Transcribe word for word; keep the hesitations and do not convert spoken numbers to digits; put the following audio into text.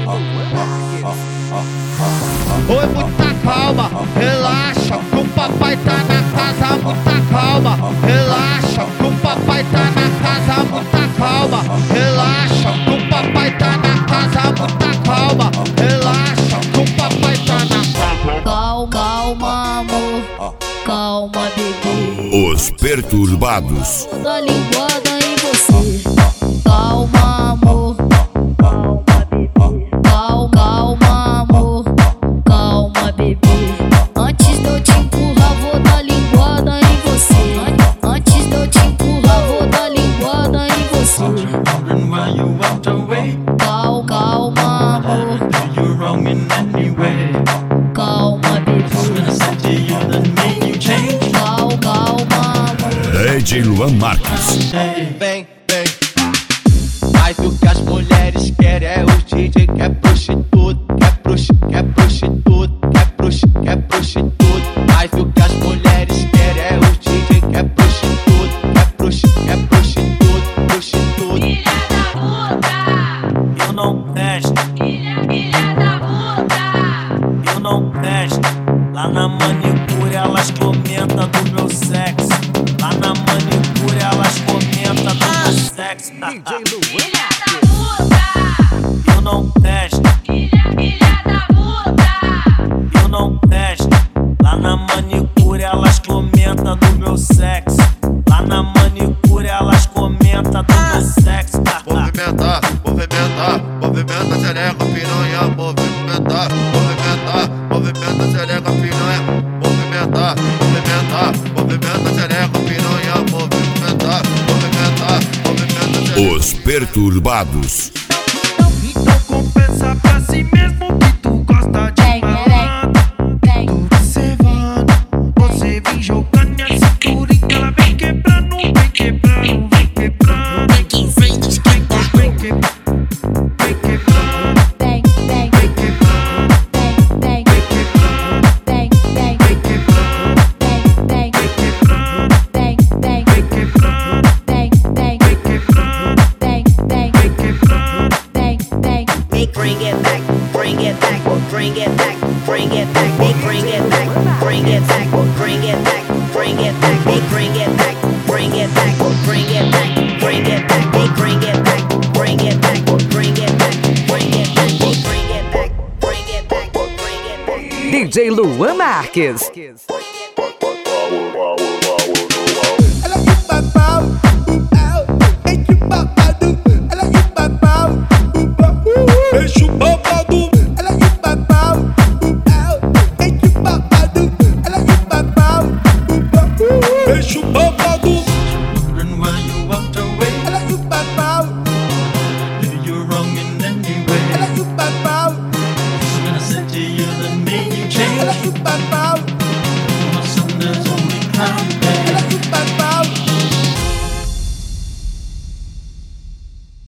Oi, muita calma, relaxa, que o papai tá na casa, muita calma, relaxa, que o papai tá na casa, muita calma, relaxa, que o papai tá na casa, muita calma, relaxa, que o papai tá na casa. Calma, calma, amor, calma, bebê. Os perturbados. Dá linguada em você. Calma, amor, calma, bebê. Calma, calma, amor, calma, bebê. Antes de eu te empurrar, vou dar linguada em você. Antes de eu te empurrar, vou dar linguada em você. Calma, calma, amor, calma, bebê. Calma, calma, amor. D J Luan Marques. Vem, vem. Mas o que as mulheres querem é o D J que é prostituto, que é prostituto, que é prostituto, que é prostituto, que é prostituto. Mas o que as mulheres querem é o D J que é prostituto, que é prostituto, que é prostituto, prostituto. Filha da puta, Eu não presto, filha, filha da puta. eu não presto. Lá na manicure elas comentam do meu sexo. Lá na manicure elas comentam do meu sexo. Filha da puta, Eu não presto, filha, filha da puta. eu não presto. Lá na manicure elas comentam do meu sexo. Lá na manicure elas comentam do meu sexo. Movimentar, movimentar, movimenta, xereca, piranha. Movimentar, movimentar, movimenta, xereca, piranha. Movimentar, movimentar, movimenta, xereca, piranha. Movimentar, movimentar, movimenta, xereca. Os perturbados. Então compensa pra si mesmo que tu gosta de Vem, vem, vem. Tô observando, você vem jogando minha cinturinha. Ela vem quebrando, vem quebrando, vem quebrando. Vem que vem desquentar. Vem quebrando, vem quebrando, Vem, vem, vem quebrando, vem, vem, vem quebrando, vem, vem, vem quebrando, vem, vem, vem quebrando, vem, vem, vem quebrando, vem, vem, vem quebrando, vem, vem, vem quebrando. vem, vem. They bring it back, bring it back, bring it back, bring it back, they bring it back, bring it back, bring it back, bring it back, they bring it back, bring it back, bring it back, bring it back, they bring it back, bring it back, bring it back, bring it back, they bring it back, bring it back, bring it back. D J Luan Marques.